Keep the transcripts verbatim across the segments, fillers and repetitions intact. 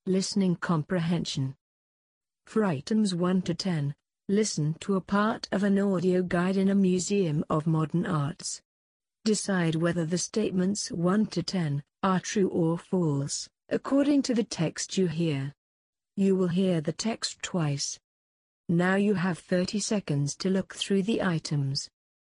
Listening comprehension. For items one to ten, listen to a part of an audio guide in a museum of modern arts. Decide whether the statements one to ten are true or false, according to the text you hear. You will hear the text twice. Now you have thirty seconds to look through the items.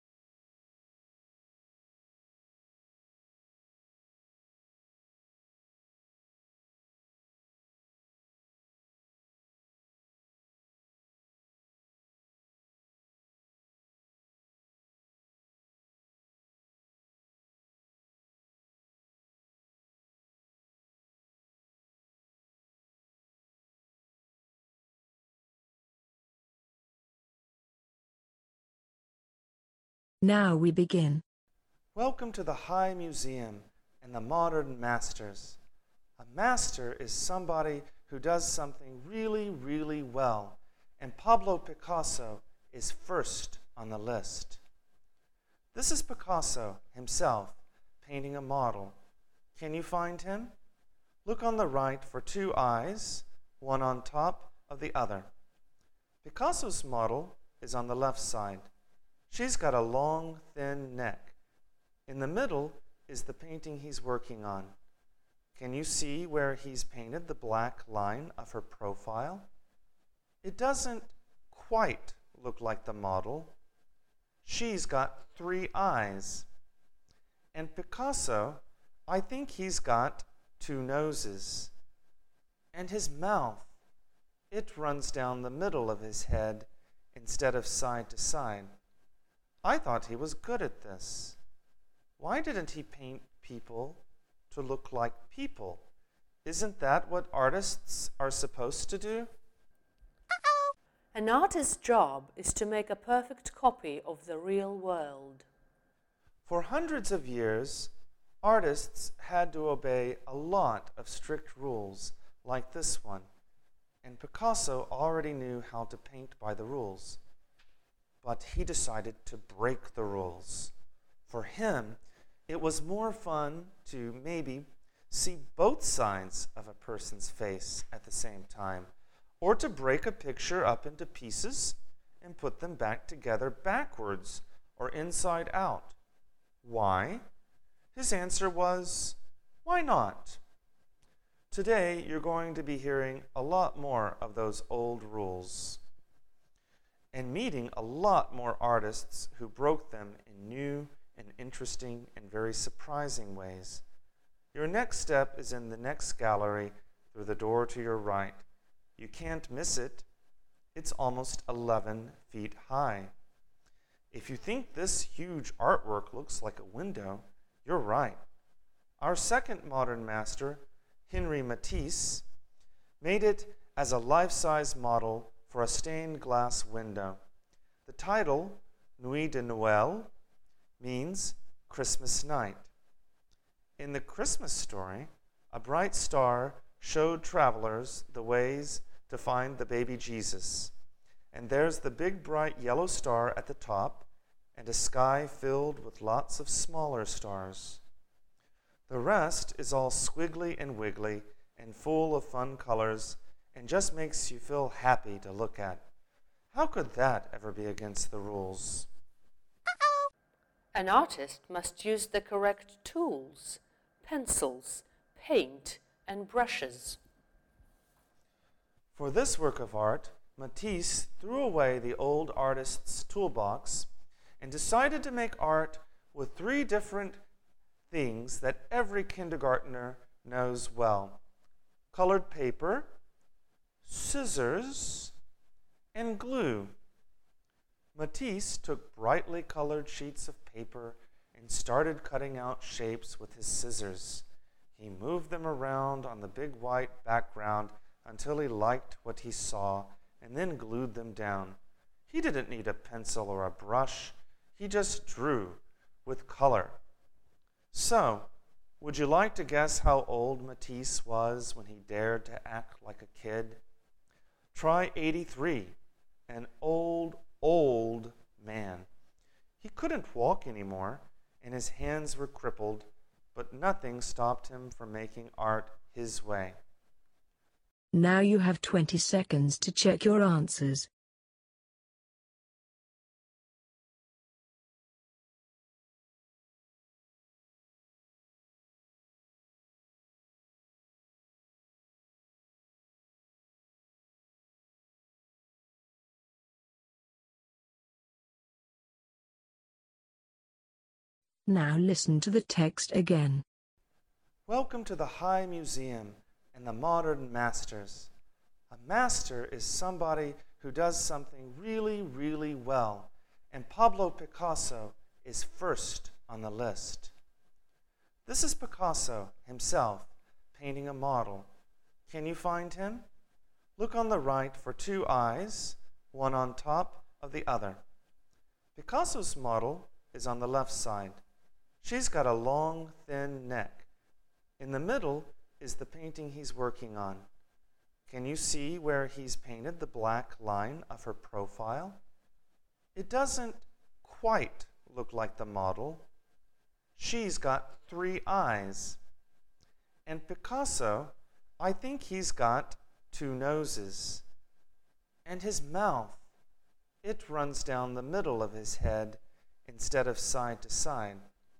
Now we begin. Welcome to the High Museum and the Modern Masters. A master is somebody who does something really, really well, and Pablo Picasso is first on the list. This is Picasso himself painting a model. Can you find him? Look on the right for two eyes, one on top of the other. Picasso's model is on the left side. She's got a long, thin neck. In the middle is the painting he's working on. Can you see where he's painted the black line of her profile? It doesn't quite look like the model. She's got three eyes. And Picasso, I think he's got two noses. And his mouth, it runs down the middle of his head instead of side to side. I thought he was good at this. Why didn't he paint people to look like people? Isn't that what artists are supposed to do? Uh-oh. An artist's job is to make a perfect copy of the real world. For hundreds of years, artists had to obey a lot of strict rules like this one, and Picasso already knew how to paint by the rules. But he decided to break the rules. For him, it was more fun to maybe see both sides of a person's face at the same time, or to break a picture up into pieces and put them back together backwards or inside out. Why? His answer was, why not? Today, you're going to be hearing a lot more of those old rules and meeting a lot more artists who broke them in new and interesting and very surprising ways. Your next step is in the next gallery through the door to your right. You can't miss it. It's almost eleven feet high. If you think this huge artwork looks like a window, you're right. Our second modern master, Henri Matisse, made it as a life-size model for a stained glass window. The title, Nuit de Noël, means Christmas night. In the Christmas story, a bright star showed travelers the ways to find the baby Jesus. And there's the big bright yellow star at the top and a sky filled with lots of smaller stars. The rest is all squiggly and wiggly and full of fun colors and just makes you feel happy to look at. How could that ever be against the rules? Uh-oh. An artist must use the correct tools, pencils, paint, and brushes. For this work of art, Matisse threw away the old artist's toolbox and decided to make art with three different things that every kindergartner knows well: colored paper, scissors, and glue. Matisse took brightly colored sheets of paper and started cutting out shapes with his scissors. He moved them around on the big white background until he liked what he saw and then glued them down. He didn't need a pencil or a brush. He just drew with color. So, would you like to guess how old Matisse was when he dared to act like a kid? Try eighty-three, an old, old man. He couldn't walk anymore, and his hands were crippled, but nothing stopped him from making art his way. Now you have twenty seconds to check your answers. Now listen to the text again. Welcome to the High Museum and the Modern Masters. A master is somebody who does something really, really well, and Pablo Picasso is first on the list. This is Picasso himself painting a model. Can you find him? Look on the right for two eyes, one on top of the other. Picasso's model is on the left side. She's got a long, thin neck. In the middle is the painting he's working on. Can you see where he's painted the black line of her profile? It doesn't quite look like the model. She's got three eyes. And Picasso, I think he's got two noses. And his mouth, it runs down the middle of his head instead of side to side.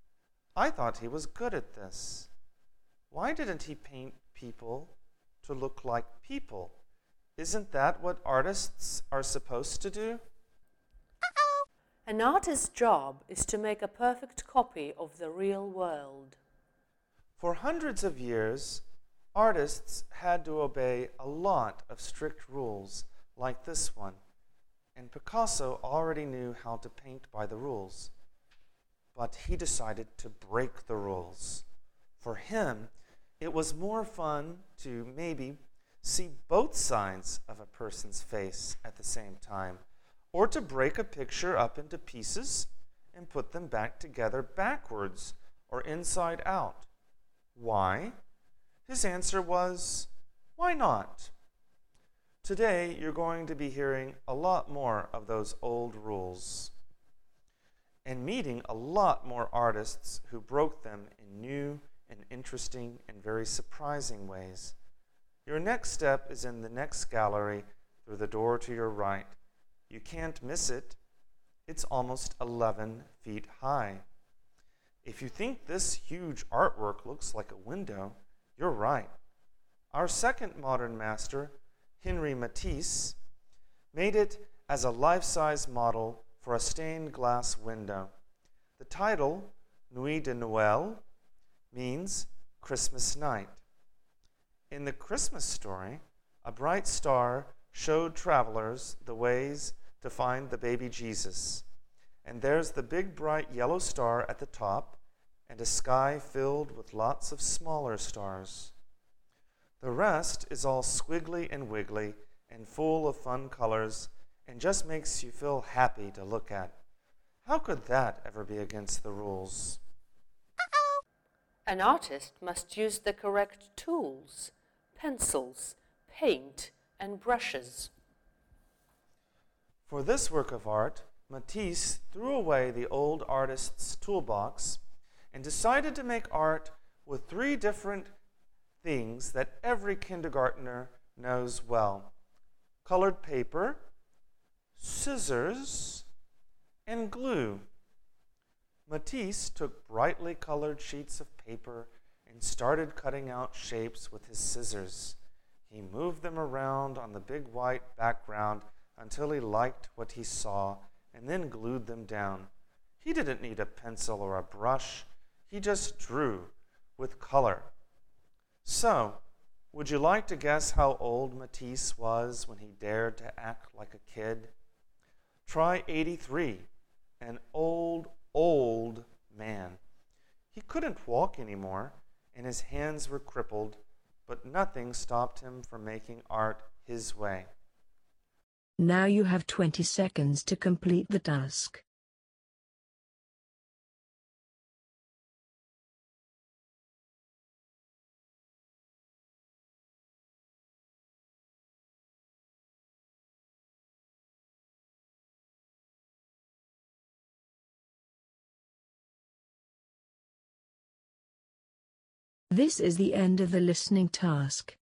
I thought he was good at this. Why didn't he paint people to look like people? Isn't that what artists are supposed to do? Uh-oh. An artist's job is to make a perfect copy of the real world. For hundreds of years, artists had to obey a lot of strict rules like this one, and Picasso already knew how to paint by the rules. But he decided to break the rules. For him, it was more fun to maybe see both sides of a person's face at the same time, or to break a picture up into pieces and put them back together backwards or inside out. Why? His answer was, why not? Today, you're going to be hearing a lot more of those old rules and meeting a lot more artists who broke them in new and interesting and very surprising ways. Your next step is in the next gallery through the door to your right. You can't miss it. It's almost eleven feet high. If you think this huge artwork looks like a window, you're right. Our second modern master, Henri Matisse, made it as a life-size model for a stained glass window. The title, Nuit de Noël, means Christmas night. In the Christmas story, a bright star showed travelers the ways to find the baby Jesus. And there's the big bright yellow star at the top and a sky filled with lots of smaller stars. The rest is all squiggly and wiggly and full of fun colors and just makes you feel happy to look at. How could that ever be against the rules? Uh-oh. An artist must use the correct tools, pencils, paint, and brushes. For this work of art, Matisse threw away the old artist's toolbox and decided to make art with three different things that every kindergartner knows well: colored paper, scissors, and glue. Matisse took brightly colored sheets of paper and started cutting out shapes with his scissors. He moved them around on the big white background until he liked what he saw and then glued them down. He didn't need a pencil or a brush. He just drew with color. So, would you like to guess how old Matisse was when he dared to act like a kid? Try eighty-three, an old, old man. He couldn't walk anymore, and his hands were crippled, but nothing stopped him from making art his way. Now you have twenty seconds to complete the task. This is the end of the listening task.